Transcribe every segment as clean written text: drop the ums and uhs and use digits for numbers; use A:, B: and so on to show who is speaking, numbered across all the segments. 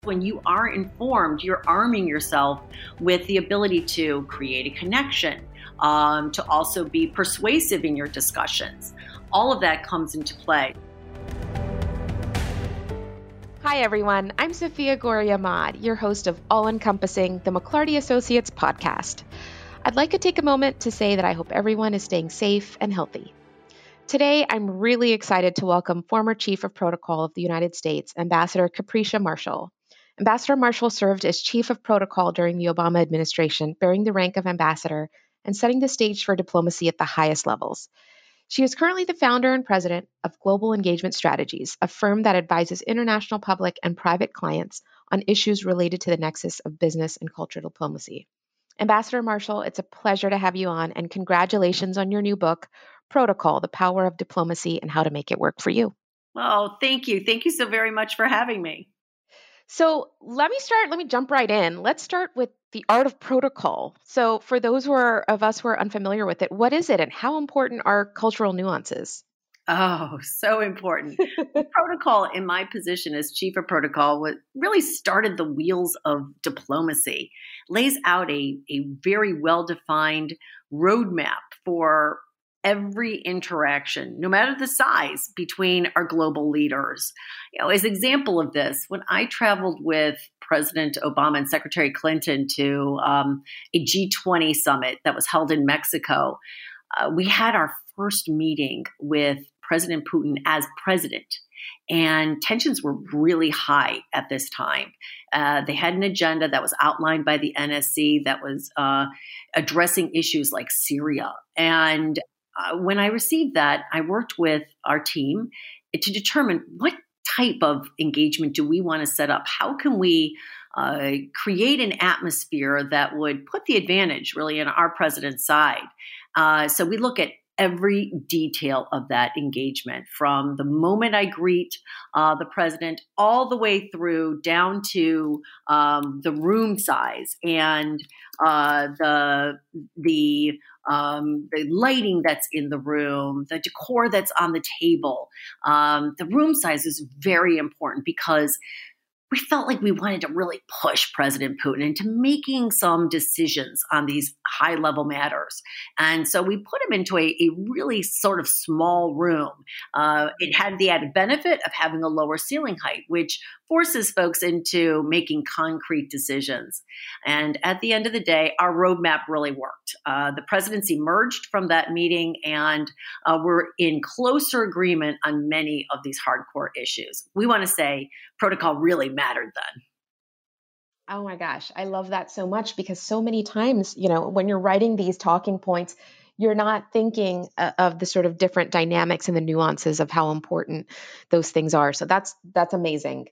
A: When you are informed, you're arming yourself with the ability to create a connection, to also be persuasive in your discussions. All of that comes into play.
B: Hi, everyone. I'm Sophia Gori-Ahmad, your host of All-Encompassing, the McLarty Associates podcast. I'd like to take a moment to say that I hope everyone is staying safe and healthy. Today, I'm really excited to welcome former Chief of Protocol of the United States, Ambassador Capricia Marshall. Ambassador Marshall served as Chief of Protocol during the Obama administration, bearing the rank of ambassador and setting the stage for diplomacy at the highest levels. She is currently the founder and president of Global Engagement Strategies, a firm that advises international public and private clients on issues related to the nexus of business and cultural diplomacy. Ambassador Marshall, it's a pleasure to have you on, and congratulations on your new book, Protocol, The Power of Diplomacy and How to Make It Work for You.
A: Oh, thank you. Thank you so very much for having me.
B: So let me jump right in. Let's start with the art of protocol. So for those of us who are unfamiliar with it, what is it and how important are cultural nuances?
A: Oh, so important. Protocol, in my position as Chief of Protocol, what really started the wheels of diplomacy, lays out a very well-defined roadmap for every interaction, no matter the size, between our global leaders. As an example of this, when I traveled with President Obama and Secretary Clinton to a G20 summit that was held in Mexico, we had our first meeting with President Putin as president. And tensions were really high at this time. They had an agenda that was outlined by the NSC that was addressing issues like Syria. And when I received that, I worked with our team to determine what type of engagement do we want to set up? How can we create an atmosphere that would put the advantage really on our president's side? So we look at every detail of that engagement, from the moment I greet the president all the way through down to the room size and the lighting that's in the room, the decor that's on the table. The room size is very important because we felt like we wanted to really push President Putin into making some decisions on these high-level matters. And so we put him into a really sort of small room. It had the added benefit of having a lower ceiling height, which forces folks into making concrete decisions. And at the end of the day, our roadmap really worked. The presidents emerged from that meeting and we're in closer agreement on many of these hardcore issues. We want to say protocol really mattered then.
B: Oh my gosh, I love that so much, because so many times, when you're writing these talking points, you're not thinking of the sort of different dynamics and the nuances of how important those things are. So that's amazing.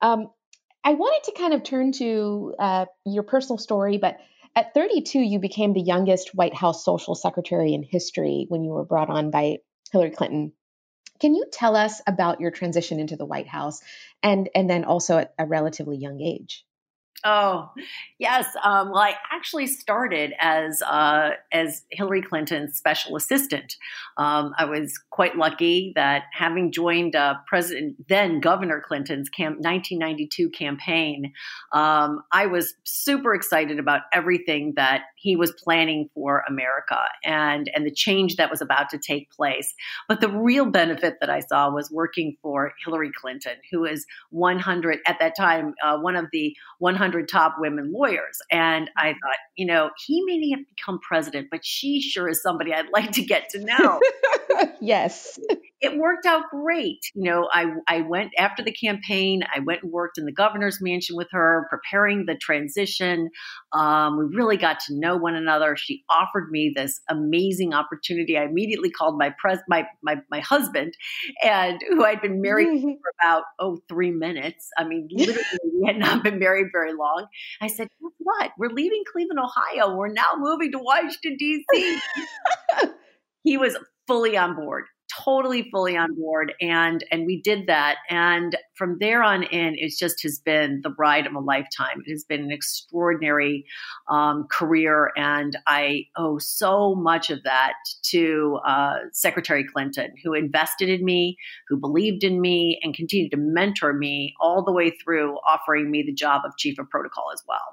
B: I wanted to kind of turn to your personal story, but at 32, you became the youngest White House social secretary in history when you were brought on by Hillary Clinton. Can you tell us about your transition into the White House and then also at a relatively young age?
A: Oh, yes. Well, I actually started as Hillary Clinton's special assistant. I was quite lucky that, having joined then Governor Clinton's 1992 campaign, I was super excited about everything that he was planning for America and the change that was about to take place. But the real benefit that I saw was working for Hillary Clinton, who is 100 at that time, one of the 100 top women lawyers. And I thought, he may have become president, but she sure is somebody I'd like to get to know.
B: Yes.
A: It worked out great. I went after the campaign. I went and worked in the governor's mansion with her, preparing the transition. We really got to know one another. She offered me this amazing opportunity. I immediately called my husband, and who I'd been married for about 3 minutes. I mean, literally, we had not been married very long. I said, "Guess what? We're leaving Cleveland, Ohio. We're now moving to Washington, D.C." He was fully on board. totally fully on board. And we did that. And from there on in, it just has been the ride of a lifetime. It has been an extraordinary career. And I owe so much of that to Secretary Clinton, who invested in me, who believed in me, and continued to mentor me all the way through, offering me the job of Chief of Protocol as well.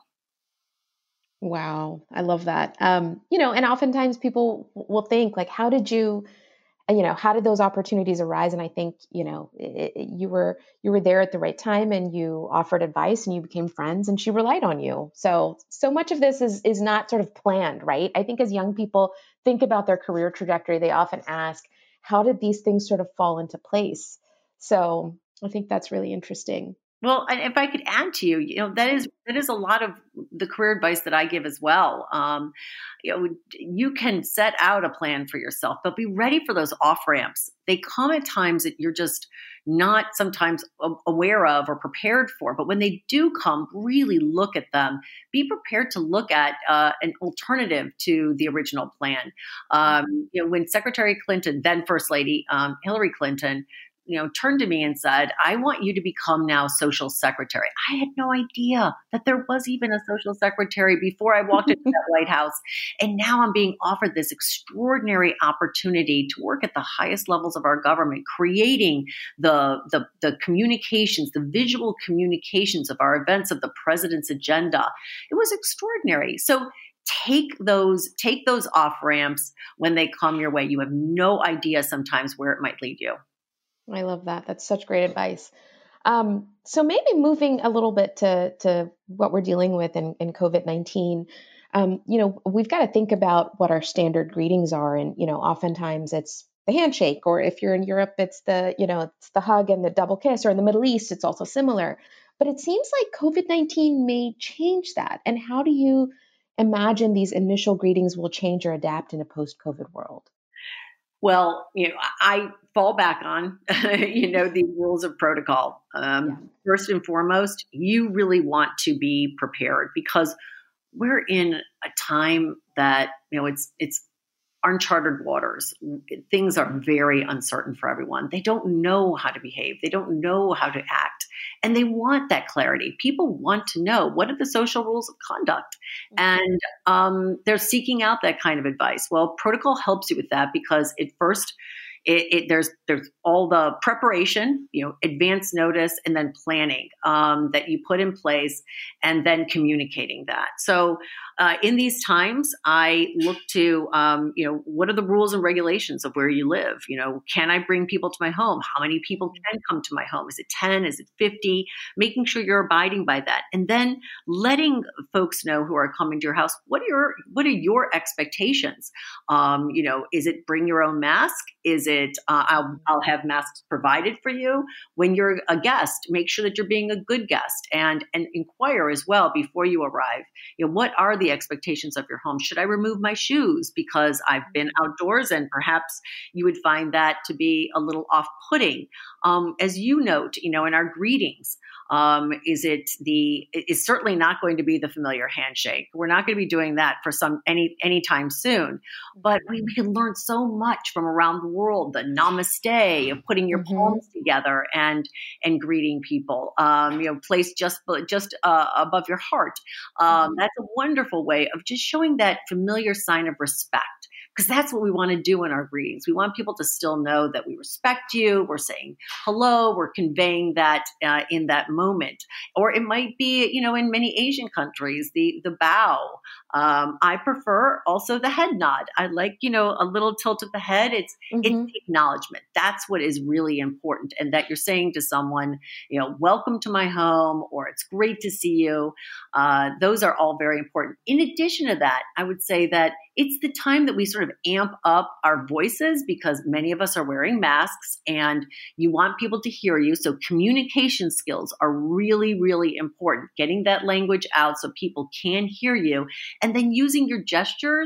B: Wow. I love that. And oftentimes people will think like, how did those opportunities arise? And I think, you were there at the right time and you offered advice and you became friends and she relied on you. So much of this is not sort of planned, right? I think as young people think about their career trajectory, they often ask, how did these things sort of fall into place? So I think that's really interesting.
A: Well, and if I could add to you, that is a lot of the career advice that I give as well. You can set out a plan for yourself, but be ready for those off ramps. They come at times that you're just not sometimes aware of or prepared for. But when they do come, really look at them. Be prepared to look at an alternative to the original plan. When Secretary Clinton, then First Lady Hillary Clinton, turned to me and said, I want you to become now social secretary. I had no idea that there was even a social secretary before I walked into that White House. And now I'm being offered this extraordinary opportunity to work at the highest levels of our government, creating the communications, the visual communications of our events, of the president's agenda. It was extraordinary. So take those off ramps when they come your way. You have no idea sometimes where it might lead you.
B: I love that. That's such great advice. So maybe moving a little bit to what we're dealing with in COVID-19, we've got to think about what our standard greetings are. And, oftentimes it's the handshake, or if you're in Europe, it's the hug and the double kiss, or in the Middle East, it's also similar. But it seems like COVID-19 may change that. And how do you imagine these initial greetings will change or adapt in a post-COVID world?
A: Well, I fall back on, the rules of protocol. First and foremost, you really want to be prepared because we're in a time that, it's uncharted waters. Things are very uncertain for everyone. They don't know how to behave. They don't know how to act. And they want that clarity. People want to know, what are the social rules of conduct? And they're seeking out that kind of advice. Well, protocol helps you with that because there's all the preparation, advance notice, and then planning that you put in place, and then communicating that. So in these times, I look to, what are the rules and regulations of where you live? Can I bring people to my home? How many people can come to my home? Is it 10? Is it 50? Making sure you're abiding by that. And then letting folks know who are coming to your house, what are your expectations? Is it bring your own mask? Is it I'll have masks provided for you? When you're a guest, make sure that you're being a good guest and inquire as well before you arrive. What are the expectations of your home? Should I remove my shoes because I've been outdoors? And perhaps you would find that to be a little off-putting. As you note, in our greetings, it's certainly not going to be the familiar handshake. We're not going to be doing that for anytime soon, but we can learn so much from around the world. The namaste of putting your palms together and greeting people, placed just above your heart. That's a wonderful way of just showing that familiar sign of respect. Because that's what we want to do in our greetings. We want people to still know that we respect you. We're saying hello. We're conveying that in that moment. Or it might be, in many Asian countries, the bow. I prefer also the head nod. I like, a little tilt of the head. It's acknowledgement. That's what is really important. And that you're saying to someone, welcome to my home, or it's great to see you. Those are all very important. In addition to that, I would say that it's the time that we sort of amp up our voices because many of us are wearing masks and you want people to hear you. So communication skills are really, really important. Getting that language out so people can hear you, and then using your gestures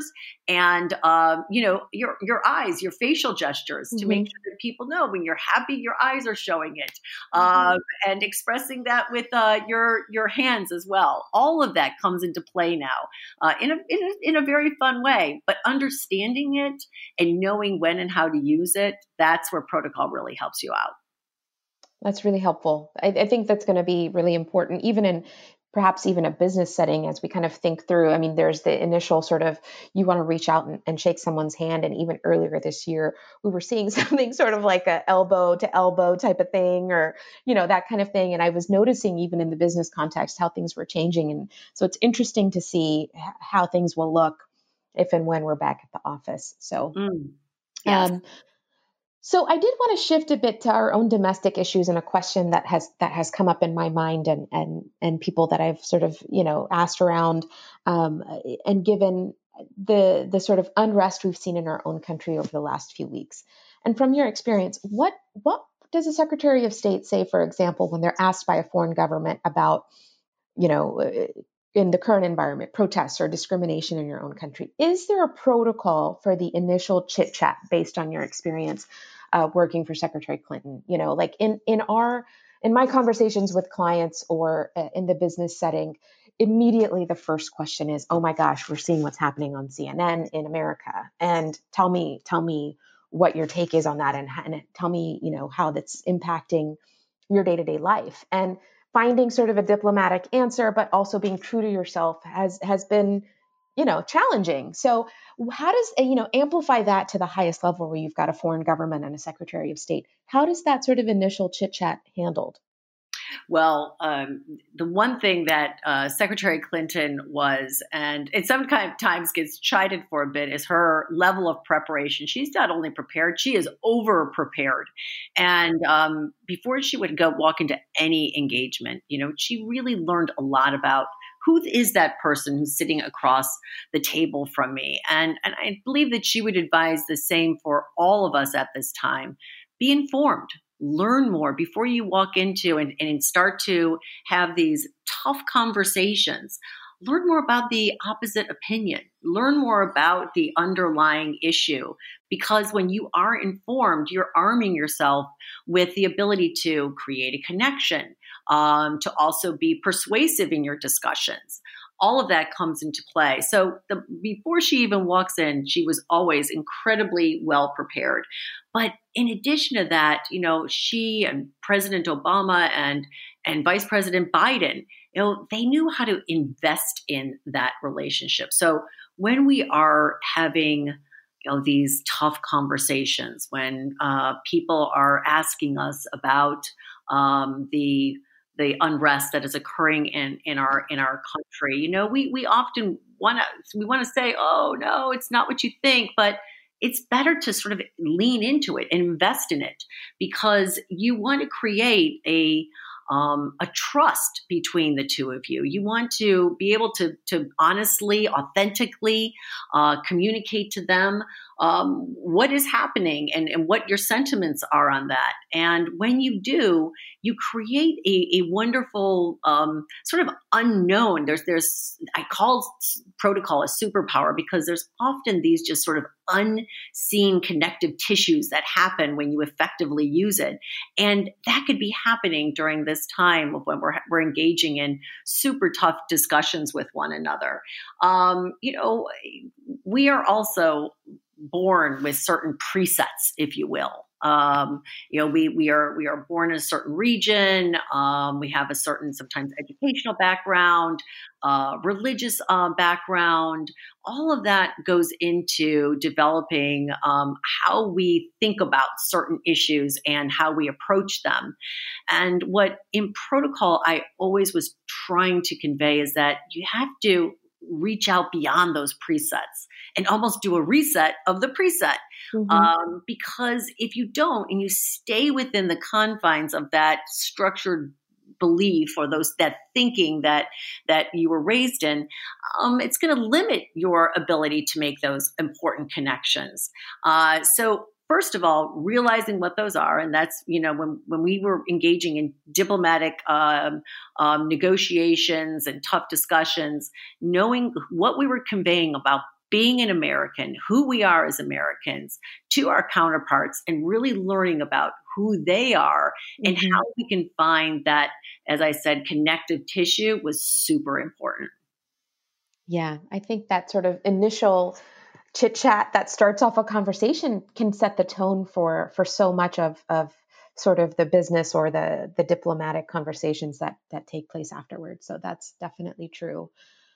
A: and your eyes, your facial gestures, to make sure that people know when you're happy, your eyes are showing it, and expressing that with your hands as well. All of that comes into play now in a very fun way. But understanding it and knowing when and how to use it, that's where protocol really helps you out.
B: That's really helpful. I think that's going to be really important, even in perhaps even a business setting, as we kind of think through. I mean, there's the initial sort of, you want to reach out and shake someone's hand. And even earlier this year, we were seeing something sort of like a elbow to elbow type of thing, or, that kind of thing. And I was noticing even in the business context, how things were changing. And so it's interesting to see how things will look if and when we're back at the office. So,
A: yes.
B: So I did want to shift a bit to our own domestic issues, and a question that has come up in my mind and people that I've sort of asked around, and given the sort of unrest we've seen in our own country over the last few weeks. And from your experience, what does the Secretary of State say, for example, when they're asked by a foreign government about in the current environment, protests or discrimination in your own country? Is there a protocol for the initial chit chat based on your experience working for Secretary Clinton? Like in my conversations with clients or in the business setting, immediately the first question is, oh my gosh, we're seeing what's happening on CNN in America. And tell me what your take is on that, and tell me, how that's impacting your day-to-day life. And finding sort of a diplomatic answer, but also being true to yourself has been, challenging. So how does, amplify that to the highest level where you've got a foreign government and a Secretary of State? How does that sort of initial chit chat handled?
A: Well, the one thing that Secretary Clinton was, and it sometimes gets chided for a bit, is her level of preparation. She's not only prepared, she is over prepared. And before she would walk into any engagement, she really learned a lot about who is that person who's sitting across the table from me. And I believe that she would advise the same for all of us at this time. Be informed. Learn more before you walk into and start to have these tough conversations. Learn more about the opposite opinion. Learn more about the underlying issue, because when you are informed, you're arming yourself with the ability to create a connection, to also be persuasive in your discussions. All of that comes into play. So before she even walks in, she was always incredibly well prepared. But in addition to that, she and President Obama and Vice President Biden, they knew how to invest in that relationship. So when we are having these tough conversations, when people are asking us about the unrest that is occurring in our country, we often want to say, oh no, it's not what you think, but it's better to sort of lean into it and invest in it, because you want to create a trust between the two of you. You want to be able to honestly, authentically communicate to them what is happening and what your sentiments are on that. And when you do, you create a wonderful sort of unknown. I call protocol a superpower, because there's often these just sort of unseen connective tissues that happen when you effectively use it. And that could be happening during this time of when we're engaging in super tough discussions with one another. We are also born with certain presets, if you will. We are born in a certain region. We have a certain, sometimes educational background, religious background. All of that goes into developing how we think about certain issues and how we approach them. And what in protocol I always was trying to convey is that you have to reach out beyond those presets and almost do a reset of the preset. Mm-hmm. Because if you don't, and you stay within the confines of that structured belief or that thinking that you were raised in, it's going to limit your ability to make those important connections. So first of all, realizing what those are, and that's, when we were engaging in diplomatic negotiations and tough discussions, knowing what we were conveying about being an American, who we are as Americans, to our counterparts, and really learning about who they are and how we can find that, as I said, connective tissue was super important.
B: Yeah, I think that sort of initial chit chat that starts off a conversation can set the tone for so much of sort of the business or the diplomatic conversations that take place afterwards. So that's definitely true.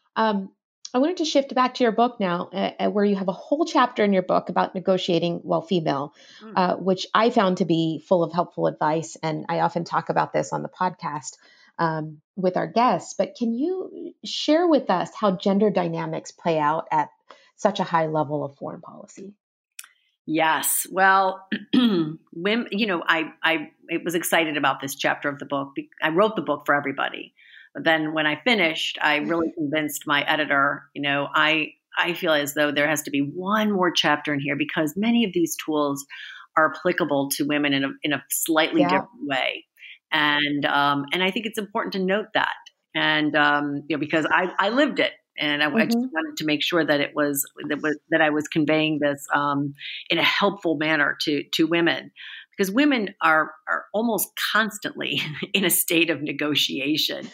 B: I wanted to shift back to your book now, where you have a whole chapter in your book about negotiating while female, which I found to be full of helpful advice. And I often talk about this on the podcast with our guests. But can you share with us how gender dynamics play out at such a high level of foreign policy?
A: Yes. Well, women, I was excited about this chapter of the book. I wrote the book for everybody. But then when I finished, I really convinced my editor, I feel as though there has to be one more chapter in here because many of these tools are applicable to women in a slightly different way. And I think it's important to note that. And, because I lived it. And I just wanted to make sure that that I was conveying this in a helpful manner to women, because women are almost constantly in a state of negotiation,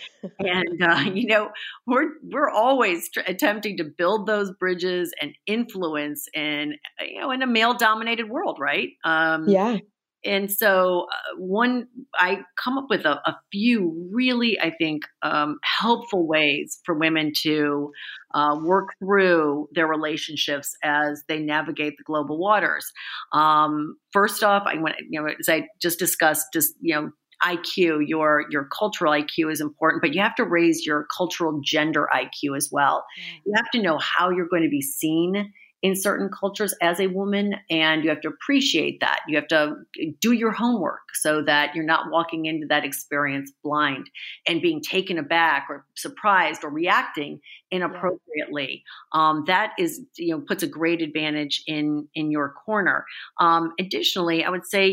A: and we're always attempting to build those bridges and influence in a male dominated world, right?
B: Yeah.
A: And so I come up with a few really, I think, helpful ways for women to work through their relationships as they navigate the global waters. First off, as I just discussed, IQ, your cultural IQ is important, but you have to raise your cultural gender IQ as well. You have to know how you're going to be seen in certain cultures as a woman, and you have to appreciate that. You have to do your homework so that you're not walking into that experience blind and being taken aback or surprised or reacting inappropriately. That is, puts a great advantage in your corner. Additionally, I would say,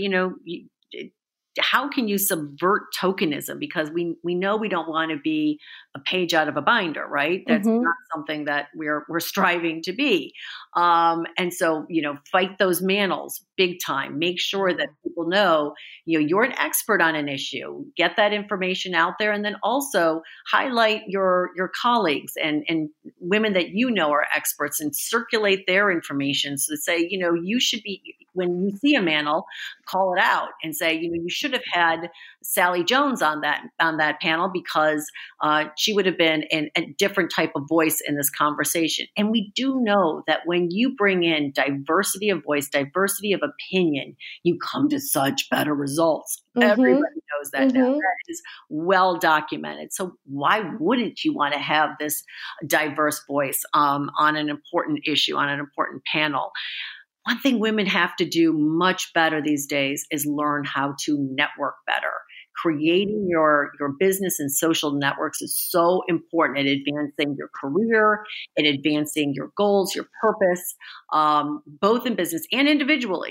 A: how can you subvert tokenism? Because we know we don't want to be a page out of a binder, right? That's not something that we're striving to be. And so, fight those mantles big time. Make sure that people know, you're an expert on an issue. Get that information out there, and then also highlight your colleagues and women that are experts, and circulate their information. So to say, you should be, when you see a mantle, call it out and say, you should have had Sally Jones on that panel because she would have been a different type of voice in this conversation. And we do know that when you bring in diversity of voice, diversity of opinion, you come to such better results. Everybody knows that now. That is well documented. So why wouldn't you want to have this diverse voice on an important issue, on an important panel? One thing women have to do much better these days is learn how to network better. Creating your business and social networks is so important at advancing your career, at advancing your goals, your purpose, both in business and individually.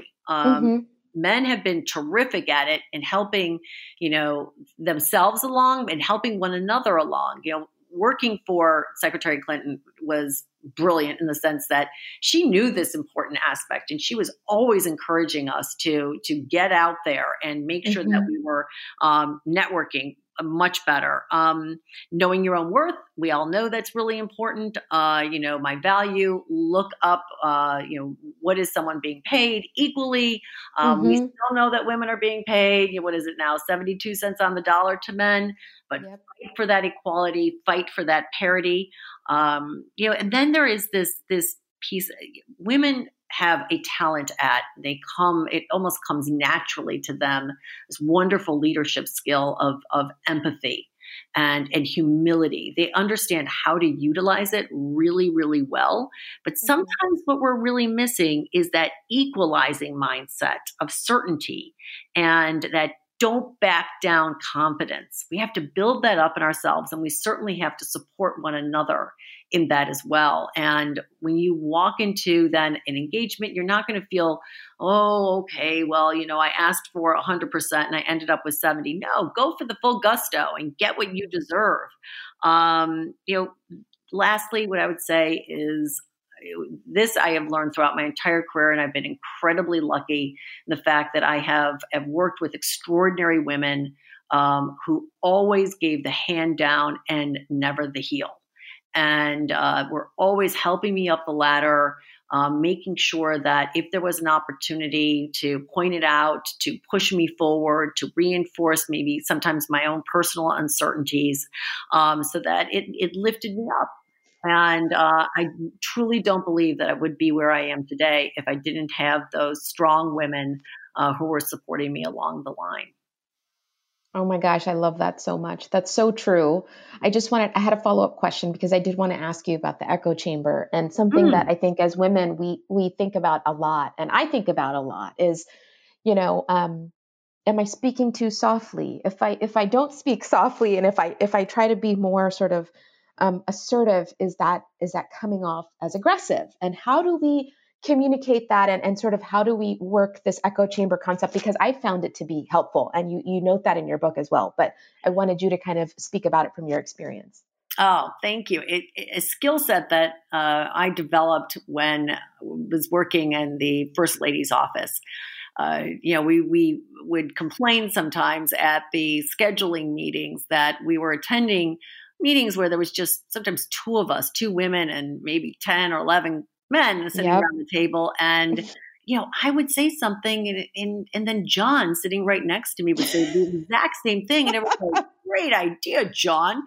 A: Men have been terrific at it in helping, themselves along and helping one another along. Working for Secretary Clinton was brilliant in the sense that she knew this important aspect, and she was always encouraging us to get out there and make sure that we were networking much better. Knowing your own worth, we all know that's really important. My value, look up, what is someone being paid equally? We still know that women are being paid, what is it now, 72 cents on the dollar to men, but fight for that equality, fight for that parity. And then there is this piece, women have a talent it almost comes naturally to them, this wonderful leadership skill of empathy and humility. They understand how to utilize it really, really well. But sometimes what we're really missing is that equalizing mindset of certainty and that don't back down confidence. We have to build that up in ourselves, and we certainly have to support one another in that as well. And when you walk into then an engagement, you're not going to feel, oh, okay, well, I asked for 100% and I ended up with 70. No, go for the full gusto and get what you deserve. Lastly, what I would say is, this I have learned throughout my entire career, and I've been incredibly lucky in the fact that I have worked with extraordinary women who always gave the hand down and never the heel. And were always helping me up the ladder, making sure that if there was an opportunity to point it out, to push me forward, to reinforce maybe sometimes my own personal uncertainties, so that it lifted me up. And I truly don't believe that I would be where I am today if I didn't have those strong women who were supporting me along the line.
B: Oh my gosh, I love that so much. That's so true. I had a follow-up question because I did want to ask you about the echo chamber, and something that I think as women, we think about a lot, and I think about a lot is, am I speaking too softly? If I don't speak softly, and if I try to be more sort of assertive, is that coming off as aggressive? And how do we communicate that, and sort of how do we work this echo chamber concept? Because I found it to be helpful, and you note that in your book as well, but I wanted you to kind of speak about it from your experience.
A: Oh, thank you. A skill set that I developed when I was working in the First Lady's office. We would complain sometimes at the scheduling meetings that we were attending meetings where there was just sometimes two of us, two women and maybe 10 or 11 men sitting around the table. And, I would say something and then John sitting right next to me would say the exact same thing. And everyone was like, great idea, John.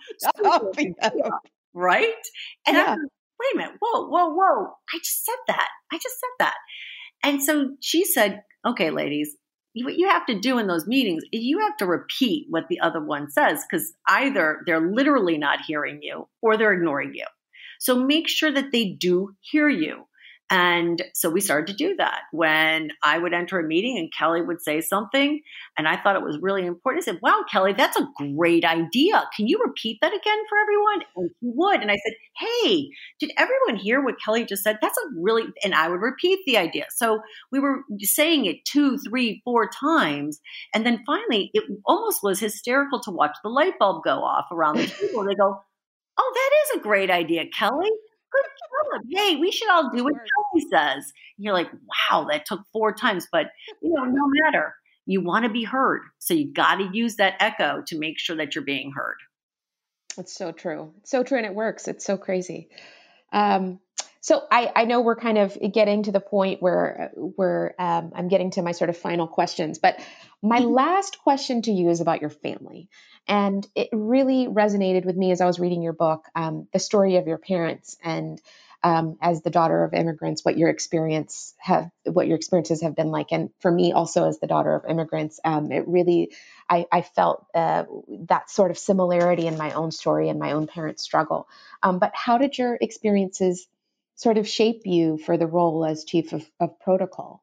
A: Right? And I was like, wait a minute. Whoa. I just said that. And so she said, okay, ladies, what you have to do in those meetings is you have to repeat what the other one says, because either they're literally not hearing you or they're ignoring you. So make sure that they do hear you. And so we started to do that. When I would enter a meeting and Kelly would say something, and I thought it was really important, I said, wow, Kelly, that's a great idea. Can you repeat that again for everyone? And she would. And I said, hey, did everyone hear what Kelly just said? That's and I would repeat the idea. So we were saying it 2, 3, 4 times. And then finally, it almost was hysterical to watch the light bulb go off around the table. They go, oh, that is a great idea, Kelly. Good job. Hey, we should all do what Kelly says. And you're like, wow, that took 4 times. But, no matter. You want to be heard. So you got to use that echo to make sure that you're being heard.
B: It's so true. It's so true. And it works. It's so crazy. So I know we're kind of getting to the point where I'm getting to my sort of final questions, but my last question to you is about your family. And it really resonated with me as I was reading your book, the story of your parents, and as the daughter of immigrants, what your experiences have been like. And for me also as the daughter of immigrants, it really, I felt that sort of similarity in my own story and my own parents' struggle. But how did your experiences sort of shape you for the role as chief of protocol?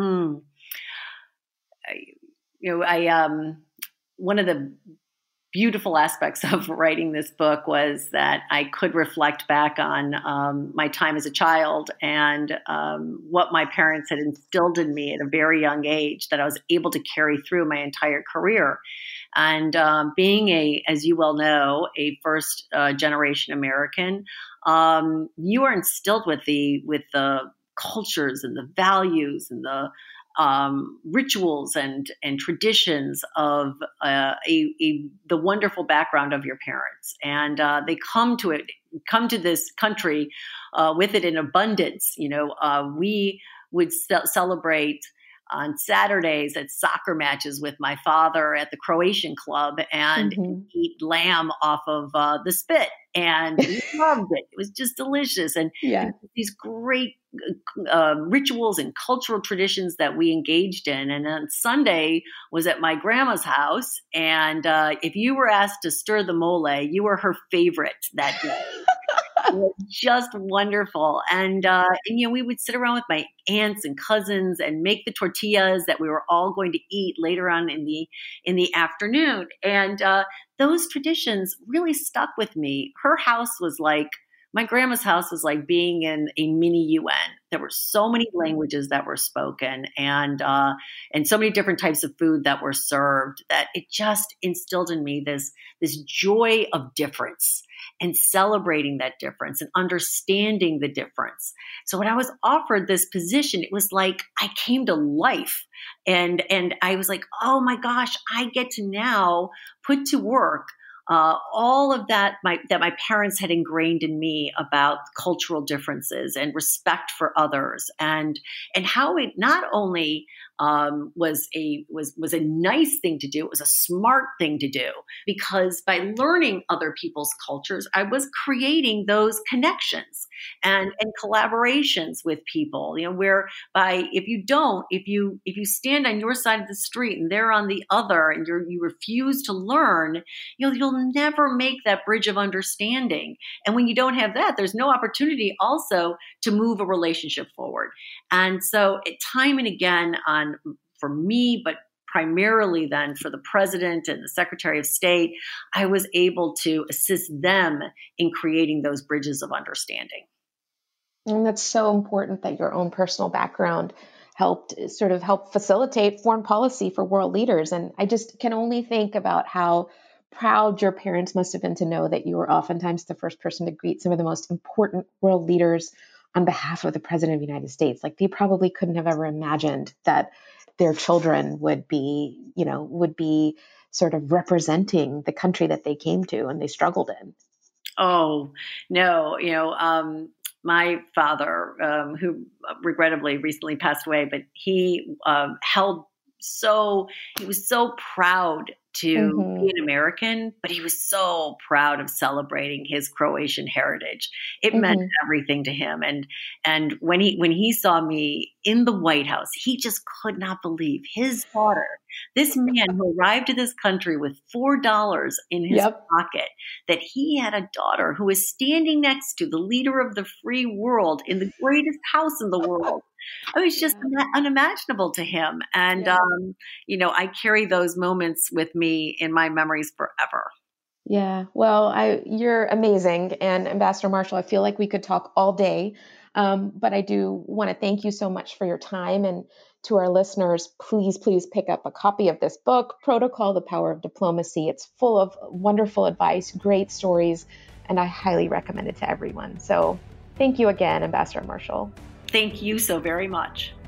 A: One of the beautiful aspects of writing this book was that I could reflect back on my time as a child and what my parents had instilled in me at a very young age that I was able to carry through my entire career. And being as you well know, a first generation American, you are instilled with the cultures and the values and the rituals and traditions of the wonderful background of your parents, and they come to this country with it in abundance. We would celebrate on Saturdays at soccer matches with my father at the Croatian club and eat lamb off of the spit. And we loved it. It was just delicious. And these great rituals and cultural traditions that we engaged in. And on Sunday was at my grandma's house. And if you were asked to stir the mole, you were her favorite that day. It was just wonderful. And we would sit around with my aunts and cousins and make the tortillas that we were all going to eat later on in the afternoon. And those traditions really stuck with me. Her house was like My grandma's house was like being in a mini UN. There were so many languages that were spoken, and so many different types of food that were served, that it just instilled in me this joy of difference and celebrating that difference and understanding the difference. So when I was offered this position, it was like I came to life, and I was like, oh my gosh, I get to now put to work all of that my parents had ingrained in me about cultural differences and respect for others, and how it not only was a nice thing to do, it was a smart thing to do, because by learning other people's cultures, I was creating those connections and collaborations with people. Whereby if you stand on your side of the street and they're on the other, and you refuse to learn, you'll never make that bridge of understanding. And when you don't have that, there's no opportunity also to move a relationship forward. And so time and again, for me, but primarily then for the president and the secretary of state, I was able to assist them in creating those bridges of understanding.
B: And that's so important that your own personal background help facilitate foreign policy for world leaders. And I just can only think about how proud your parents must have been to know that you were oftentimes the first person to greet some of the most important world leaders on behalf of the president of the United States. Like, they probably couldn't have ever imagined that their children would be sort of representing the country that they came to and they struggled in.
A: Oh, no, my father, who regrettably recently passed away, but he he was so proud to be an American, but he was so proud of celebrating his Croatian heritage. It meant everything to him. And when he saw me in the White House, he just could not believe his daughter, this man who arrived to this country with $4 in his pocket, that he had a daughter who was standing next to the leader of the free world in the greatest house in the world. It was just unimaginable to him. And, I carry those moments with me in my memories forever.
B: Yeah. Well, you're amazing. And Ambassador Marshall, I feel like we could talk all day. But I do want to thank you so much for your time. And to our listeners, please pick up a copy of this book, Protocol: The Power of Diplomacy. It's full of wonderful advice, great stories, and I highly recommend it to everyone. So thank you again, Ambassador Marshall.
A: Thank you so very much.